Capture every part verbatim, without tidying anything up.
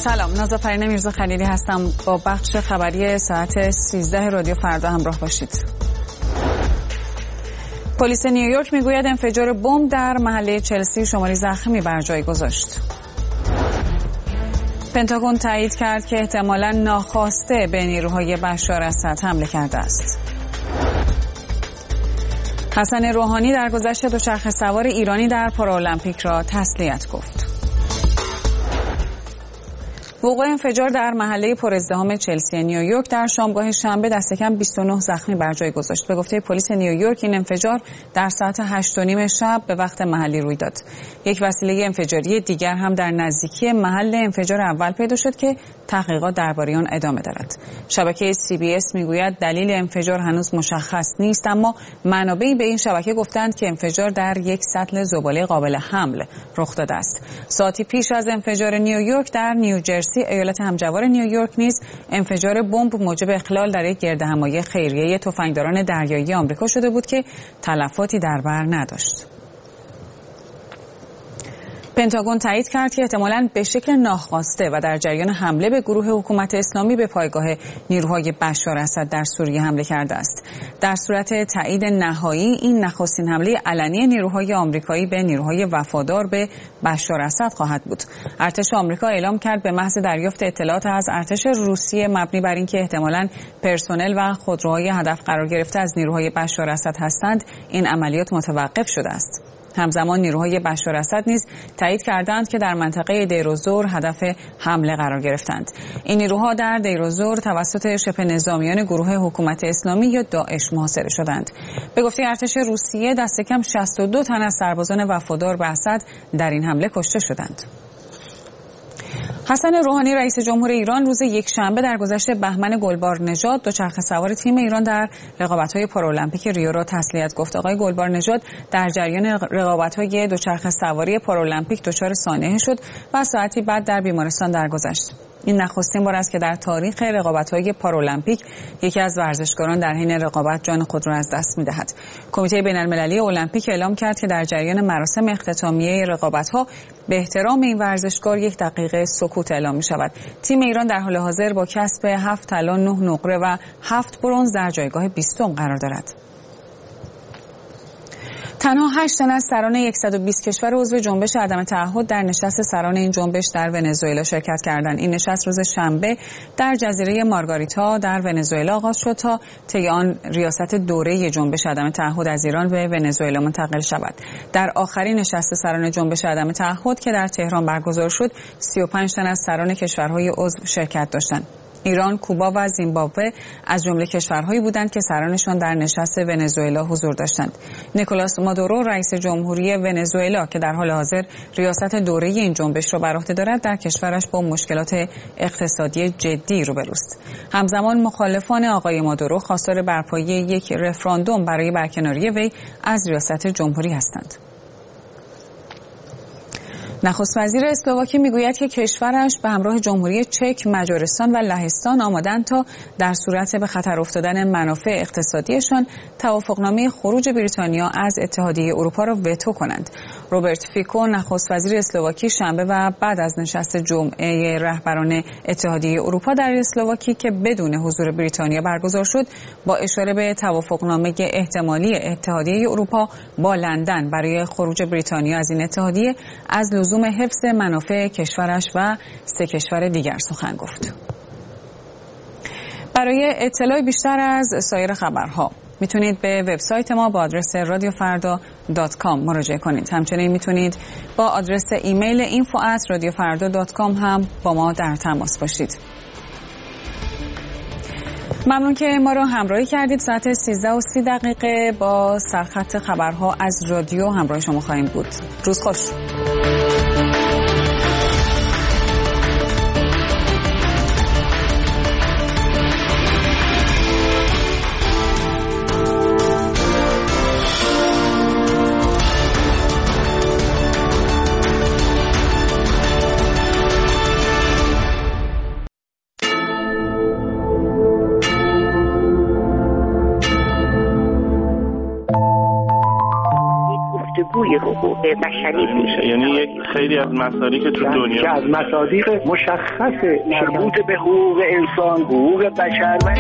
سلام، نازافرین میرزا خلیلی هستم. با بخش خبری ساعت سیزده رادیو فردا همراه باشید. پلیس نیویورک میگوید انفجار بمب در محله چلسی شماری زخمی بر جای گذاشت. پنتاگون تایید کرد که احتمالاً ناخواسته به نیروهای بشار اسد حمله کرده است. حسن روحانی در گذشت دوچرخه سوار ایرانی در پارالمپیک را تسلیت گفت. وقوع انفجار در محله پرازدحام چلسی نیویورک در شامگاه شنبه دست کم بیست و نه زخمی بر جای گذاشت. به گفته پلیس نیویورک این انفجار در ساعت هشت و نیم شب به وقت محلی روی داد. یک وسیله انفجاری دیگر هم در نزدیکی محل انفجار اول پیدا شد که تحقیقات درباره آن ادامه دارد. شبکه سی بی اس میگوید دلیل انفجار هنوز مشخص نیست، اما منابعی به این شبکه گفتند که انفجار در یک سطل زباله قابل حمل رخ داده است. ساعتی پیش از انفجار نیویورک در نیوجرسی ایالت همجوار نیویورک نیز انفجار بمب موجب اخلال در یک گردهمایی خیریه تفنگداران دریایی آمریکا شده بود که تلفاتی در بر نداشت. پنتاگون تایید کرد که احتمالاً به شکل ناخواسته و در جریان حمله به گروه حکومت اسلامی به پایگاه نیروهای بشار اسد در سوریه حمله کرده است. در صورت تایید نهایی این نخستین حمله علنی نیروهای آمریکایی به نیروهای وفادار به بشار اسد خواهد بود. ارتش آمریکا اعلام کرد به محض دریافت اطلاعات از ارتش روسیه مبنی بر اینکه احتمالاً پرسنل و خودروهای هدف قرار گرفته از نیروهای بشار اسد هستند، این عملیات متوقف شده است. همزمان نیروهای بشار اسد نیز تایید کردند که در منطقه دیر الزور هدف حمله قرار گرفتند. این نیروها در دیر الزور توسط شبه نظامیان گروه حکومت اسلامی یا داعش محاصره شدند. به گفته ارتش روسیه دست کم شصت و دو تن از سربازان وفادار به اسد در این حمله کشته شدند. حسن روحانی رئیس جمهور ایران روز یکشنبه در گذشت بهمن گلبار نژاد دوچرخه سوار تیم ایران در رقابت‌های پارالمپیک ریو را تسلیت گفت. آقای گلبار نژاد در جریان رقابت‌های دوچرخه سواری پارالمپیک دچار سانحه شد و ساعتی بعد در بیمارستان درگذشت. این نخستین بار است که در تاریخ رقابت‌های پارالمپیک یکی از ورزشکاران در حین رقابت جان خود را از دست می‌دهد. کمیته بین‌المللی المپیک اعلام کرد که در جریان مراسم اختتامیه رقابت‌ها به احترام این ورزشکار یک دقیقه سکوت اعلام می‌شود. تیم ایران در حال حاضر با کسب هفت طلا، نه نقره و هفت برنز در جایگاه بیستم قرار دارد. تنها هشت تن از سران صد و بیست کشور عضو جنبش عدم تعهد در نشست سران این جنبش در ونزوئلا شرکت کردند. این نشست روز شنبه در جزیره مارگاریتا در ونزوئلا آغاز شد تا طی آن ریاست دوره جنبش عدم تعهد از ایران به ونزوئلا منتقل شود. در آخرین نشست سران جنبش عدم تعهد که در تهران برگزار شد، سی و پنج تن از سران کشورهای عضو شرکت داشتند. ایران، کوبا و زیمبابوه از جمله کشورهایی بودند که سرانشان در نشست ونزوئلا حضور داشتند. نیکولاس مادورو رئیس جمهوری ونزوئلا که در حال حاضر ریاست دوره این جنبش را بر عهده دارد، در کشورش با مشکلات اقتصادی جدی روبروست. همزمان مخالفان آقای مادورو خواستار برپایی یک رفراندوم برای برکناری وی از ریاست جمهوری هستند. نخست وزیر اسلواکی میگوید که کشورش به همراه جمهوری چک، مجارستان و لهستان آمادند تا در صورت به خطر افتادن منافع اقتصادیشان توافقنامه خروج بریتانیا از اتحادیه اروپا را وتو کنند. روبرت فیکو نخست وزیر اسلواکی شنبه و بعد از نشست جمعه رهبران اتحادیه اروپا در اسلواکی که بدون حضور بریتانیا برگزار شد، با اشاره به توافقنامه احتمالی اتحادیه اروپا با لندن برای خروج بریتانیا از این اتحادیه از لزوم حفظ منافع کشورش و سه کشور دیگر سخن گفت. برای اطلاع بیشتر از سایر خبرها میتونید به وبسایت ما با آدرس رادیو فردا دات کام مراجعه کنید. همچنین میتونید با آدرس ایمیل اینفو ات رادیو فردا دات کام هم با ما در تماس باشید. ممنون که ما رو همراهی کردید. ساعت سیزده و سی دقیقه با سرخط خبرها از رادیو همراه شما خواهیم بود. روز خوش. الگوی حقوق بشری میشه. یعنی یک خیلی از مسائلی که تو دنیا از مصادیق مشخص مربوط به حقوق انسان، حقوق بشر و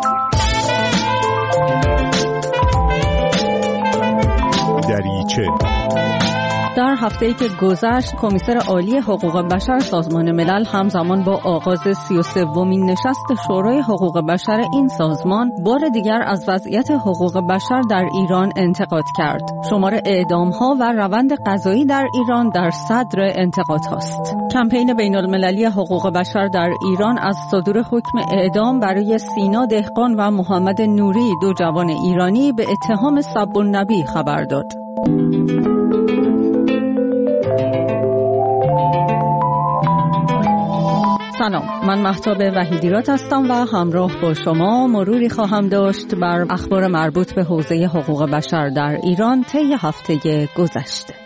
دریچه. در هفته‌ای که گذشت، کمیسر عالی حقوق بشر سازمان ملل همزمان با آغاز سی و سومین نشست شورای حقوق بشر این سازمان بار دیگر از وضعیت حقوق بشر در ایران انتقاد کرد. شمار اعدام‌ها و روند قضایی در ایران در صدر انتقادهاست. کمپین بین‌المللی حقوق بشر در ایران از صدور حکم اعدام برای سینا دهقان و محمد نوری، دو جوان ایرانی، به اتهام سب النبی خبر داد. سلام، من مهتاب وحیدیرات هستم و همراه با شما مروری خواهم داشت بر اخبار مربوط به حوزه حقوق بشر در ایران طی هفته گذشته.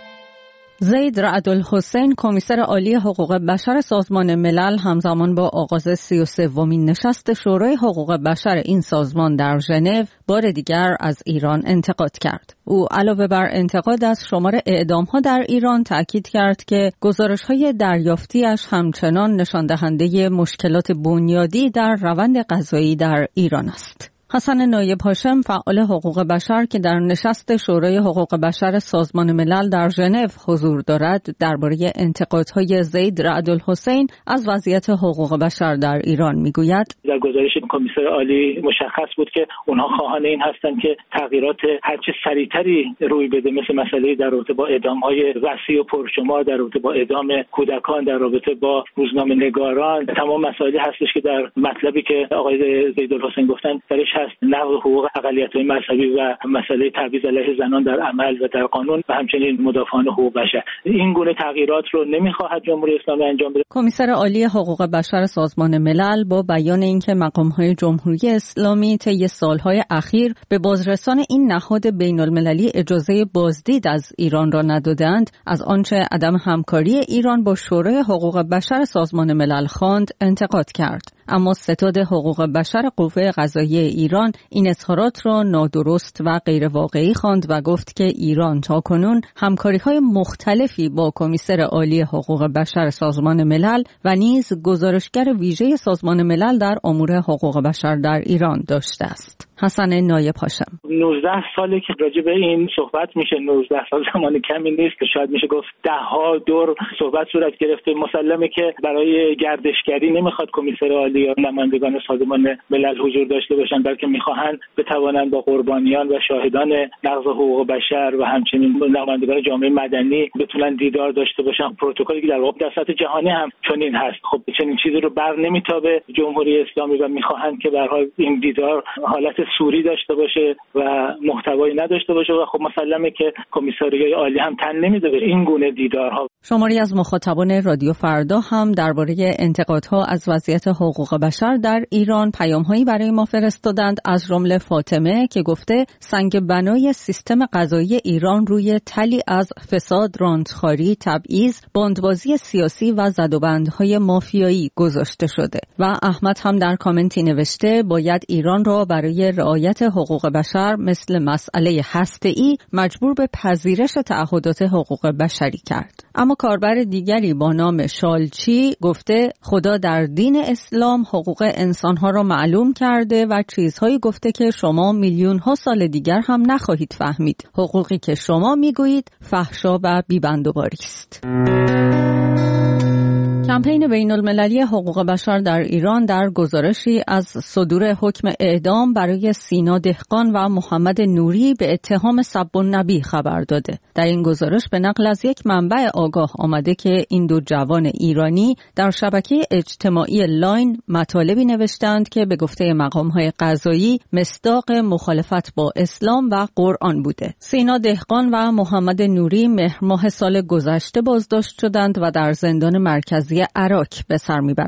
زید رعدالحسین، کمیسر عالی حقوق بشر سازمان ملل، همزمان با آغاز سی و سومین نشست شورای حقوق بشر این سازمان در ژنو بار دیگر از ایران انتقاد کرد. او علاوه بر انتقاد از شمار اعدام‌ها در ایران تأکید کرد که گزارش‌های دریافتی‌اش همچنان نشان دهنده مشکلات بنیادی در روند قضایی در ایران است. حسن نایب هاشم، فعال حقوق بشر که در نشست شورای حقوق بشر سازمان ملل در ژنو حضور دارد، درباره انتقادهای زید رعدالحسین از وضعیت حقوق بشر در ایران میگوید: در گزارش کمیسر عالی مشخص بود که اونها خواهان این هستند که تغییرات هرچه سریعتری روی بده، مثل مسئله در رابطه با اعدام‌های وسیع و پرشمار، در رابطه با اعدام کودکان، در رابطه با روزنامه‌نگاران، تمام مسائلی هستش که در مطلبی که آقای زیدالحسین گفتن درش هست. نقض حقوق اقلیت‌های مذهبی و مسئله تبعیض علیه زنان در عمل و در قانون و همچنین مدافعان حقوق بشر. این گونه تغییرات رو نمی‌خواهد جمهوری اسلامی انجام بده. کمیسر عالی حقوق بشر سازمان ملل با بیان اینکه مقام‌های جمهوری اسلامی طی سال‌های اخیر به بازرسان این نهاد بین‌المللی اجازه بازدید از ایران را ندادند، از آنچه عدم همکاری ایران با شورای حقوق بشر سازمان ملل خواند انتقاد کرد. اما ستاد حقوق بشر قوه قضاییه ایران این اظهارات را نادرست و غیر واقعی خواند و گفت که ایران تاکنون همکاری‌های مختلفی با کمیسر عالی حقوق بشر سازمان ملل و نیز گزارشگر ویژه سازمان ملل در امور حقوق بشر در ایران داشته است. حسن نایب هاشم: نوزده ساله که راجع به این صحبت میشه. نوزده سال زمان کمی نیست که شاید میشه گفت ده ها دور صحبت صورت گرفته. مسلمه که برای گردشگری نمیخواد کمیسر عالی یا نمایندگان سازمان ملل حضور داشته باشن، بلکه میخواهند بتوانند با قربانیان و شاهدان نقض حقوق بشر و همچنین نمایندگان جامعه مدنی بتونن دیدار داشته باشن. پروتکلی که در واقع در سطح جهانی هم چنین هست. خب چنین چیزی رو بر نمیتابه جمهوری اسلامی و میخواهند که به هر حال این دیدار حالت سوری داشته باشه و محتوایی نداشته باشه و خب مسلمه که کمیساریای عالی هم تن نمیده به این گونه دیدارها. شماری از مخاطبان رادیو فردا هم درباره انتقادها از وضعیت حقوق بشر در ایران پیام‌هایی برای ما فرستادند، از جمله فاطمه که گفته سنگ بنای سیستم قضایی ایران روی تلی از فساد، رانتخواری، تبعیض، باندبازی سیاسی و زدوبندهای مافیایی گذاشته شده. و احمد هم در کامنتی نوشته باید ایران را برای رعایت حقوق بشر مثل مسئله هسته‌ای مجبور به پذیرش تعهدات حقوق بشری کرد. اما کاربر دیگری با نام شالچی گفته خدا در دین اسلام حقوق انسانها را معلوم کرده و چیزهایی گفته که شما میلیون ها سال دیگر هم نخواهید فهمید. حقوقی که شما میگویید فحشا و بی‌بندوباری است. کمپین بین‌المللی حقوق بشر در ایران در گزارشی از صدور حکم اعدام برای سینا دهقان و محمد نوری به اتهام سب النبی خبر داده. در این گزارش به نقل از یک منبع آگاه آمده که این دو جوان ایرانی در شبکه اجتماعی لاین مطالبی نوشتند که به گفته مقام‌های قضایی مصداق مخالفت با اسلام و قرآن بوده. سینا دهقان و محمد نوری مهر ماه سال گذشته بازداشت شدند و در زندان مرکزی عراق به سر میبرند.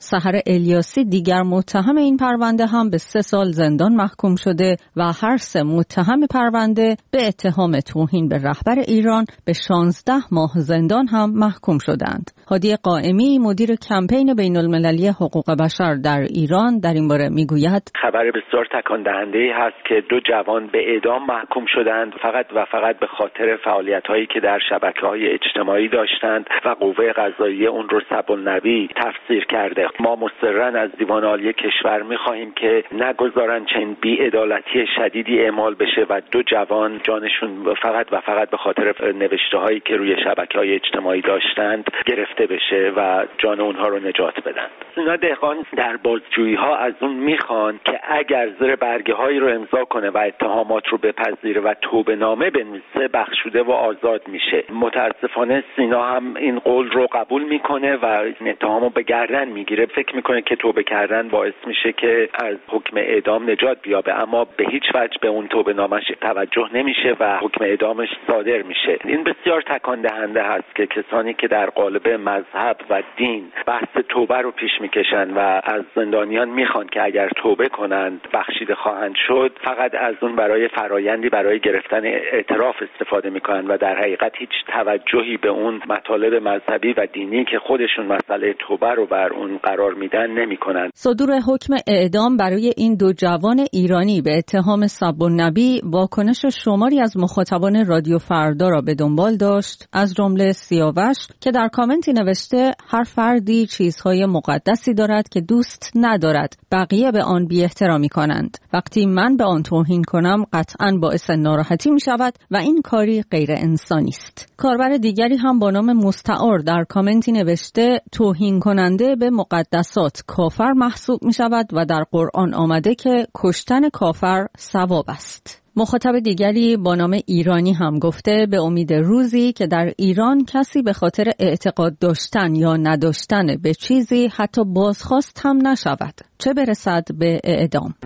سحر الیاسی دیگر متهم این پرونده هم به سه سال زندان محکوم شده و هر سه متهم پرونده به اتهام توهین به رهبر ایران به شانزده ماه زندان هم محکوم شدند. هادی قائمی مدیر کمپین بین المللی حقوق بشر در ایران در این باره میگوید خبر بسیار تکان دهنده‌ای هست که دو جوان به اعدام محکوم شدند فقط و فقط به خاطر فعالیت‌هایی که در شبکه‌های اجتماعی داشتند و قوه قضاییه اون رو سب‌النبی تفسیر کرده. ما مصرراً از دیوان عالی کشور می‌خواهیم که نگذارن چنین بی‌عدالتی شدیدی اعمال بشه و دو جوان جانشون فقط و فقط به خاطر نوشته‌هایی که روی شبکه‌های اجتماعی داشتند گرفته بشه و جان اونها رو نجات بدن. سینا دهقان در بازجویی‌ها از اون میخوان که اگر زیر برگه‌هایی رو امضا کنه و اتهامات رو بپذیره و توبه‌نامه بنویسه بخشوده و آزاد میشه. متاسفانه سینا هم این قول رو قبول میکنه و این اتهامو به گردن میگیره. فکر میکنه که توبه کردن باعث میشه که از حکم اعدام نجات بیابه، اما به هیچ وجه به اون توبه‌نامه‌اش توجه نمیشه و حکم اعدامش صادر میشه. این بسیار تکان دهنده هست که کسانی که در قالب مذهب و دین بحث توبه رو پیش میکشن و از زندانیان میخوان که اگر توبه کنند بخشیده خواهند شد، فقط از اون برای فرایندی برای گرفتن اعتراف استفاده میکنن و در حقیقت هیچ توجهی به اون مطالب مذهبی و دینی که خودشون مسئله توبه رو بر اون قرار میدن نمیکنن. صدور حکم اعدام برای این دو جوان ایرانی به اتهام سب‌النبی واکنش شماری از مخاطبان رادیو فردا را به دنبال داشت، از جمله سیاوش که در کامنتی نوشته هر فردی چیزهای مقدسی دارد که دوست ندارد بقیه به آن بی احترامی کنند. وقتی من به آن توهین کنم قطعاً باعث ناراحتی می شود و این کاری غیر انسانی است. کاربر دیگری هم با نام مستعار در کامنتی نوشته توهین کننده به مقدسات کافر محسوب می شود و در قرآن آمده که کشتن کافر ثواب است. مخاطب دیگری با نام ایرانی هم گفته به امید روزی که در ایران کسی به خاطر اعتقاد داشتن یا نداشتن به چیزی حتی بازخواست هم نشود، چه برسد به اعدام.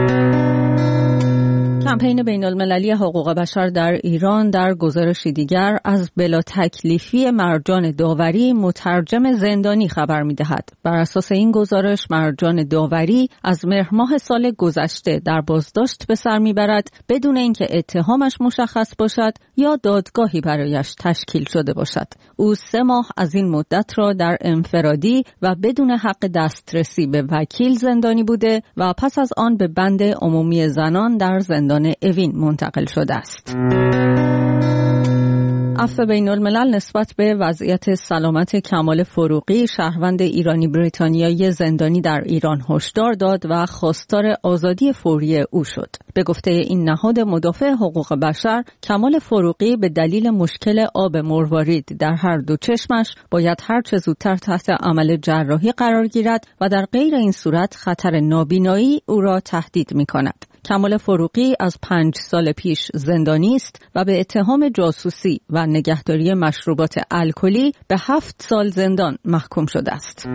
کمپین بین المللی حقوق بشر در ایران در گزارشی دیگر از بلا تکلیفی مرجان داوری مترجم زندانی خبر می‌دهد. بر اساس این گزارش مرجان داوری از مهر ماه سال گذشته در بازداشت به سر می‌برد بدون اینکه اتهامش مشخص باشد یا دادگاهی برایش تشکیل شده باشد. او سه ماه از این مدت را در انفرادی و بدون حق دسترسی به وکیل زندانی بوده و پس از آن به بند عمومی زنان در زندان اوین منتقل شده است. عفو بین الملل نسبت به وضعیت سلامت کمال فروغی شهروند ایرانی بریتانیایی زندانی در ایران هشدار داد و خواستار آزادی فوری او شد. به گفته این نهاد مدافع حقوق بشر، کمال فروغی به دلیل مشکل آب مروارید در هر دو چشمش باید هر چه زودتر تحت عمل جراحی قرار گیرد و در غیر این صورت خطر نابینایی او را تهدید می‌کند. کمال فروغی از پنج سال پیش زندانی است و به اتهام جاسوسی و نگهداری مشروبات الکلی به هفت سال زندان محکوم شده است.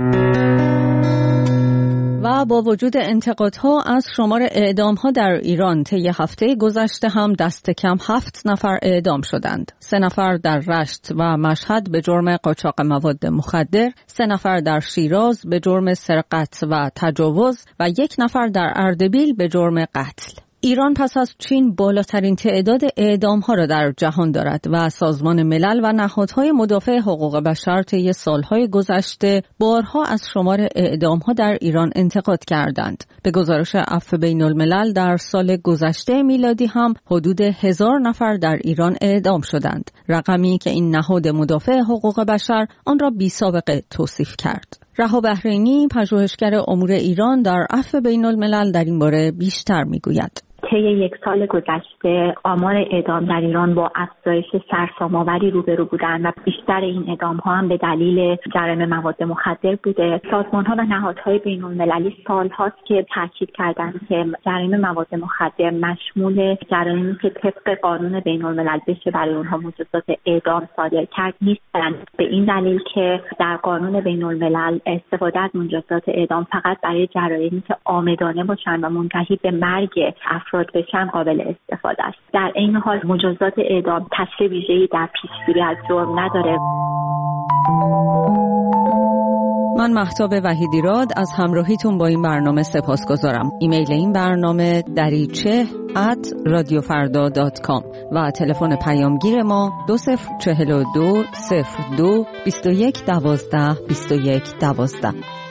و با وجود انتقادها از شمار اعدام‌ها در ایران طی هفته گذشته هم دست کم هفت نفر اعدام شدند. سه نفر در رشت و مشهد به جرم قاچاق مواد مخدر، سه نفر در شیراز به جرم سرقت و تجاوز و یک نفر در اردبیل به جرم قتل. ایران پس از چین بالاترین تعداد اعدام‌ها را در جهان دارد و سازمان ملل و نهادهای مدافع حقوق بشر طی سالهای گذشته بارها از شمار اعدام‌ها در ایران انتقاد کردند. به گزارش عفو بین الملل در سال گذشته میلادی هم حدود هزار نفر در ایران اعدام شدند، رقمی که این نهاد مدافع حقوق بشر آن را بی‌سابقه توصیف کرد. رها بحرینی، پژوهشگر امور ایران در عفو بین الملل در این باره بیشتر میگوید. طی یک سال گذشته آمار اعدام در ایران با افزایش سرسام‌آوری روبرو بودند و بیشتر این اعدام‌ها هم به دلیل جرایم مواد مخدر بوده. سازمان‌ها و نهادهای بین‌المللی سال‌هاست که تاکید کردند که جرایم مواد مخدر مشمول جرایمی که طبق قانون بین‌الملل بشه برای اونها مجازات اعدام صادر کرد نیستند. به این دلیل که در قانون بین‌الملل استفاده از مجازات اعدام فقط برای جرایمی که عامدانه باشند و منتهی به مرگ افراد بشن قابل استفاده است. در این حال مجازات اعدام تاثیر ویژه‌ای در پیشگیری از جرم نداره. من مهتاب وحیدیراد از همراهیتون با این برنامه سپاسگزارم. ایمیل این برنامه دریچه ات رادیو فردا دات کام و تلفن پیامگیر ما دو صفر چهل و دو صفر دو بیست و یک دوازده بیست و یک دوازده.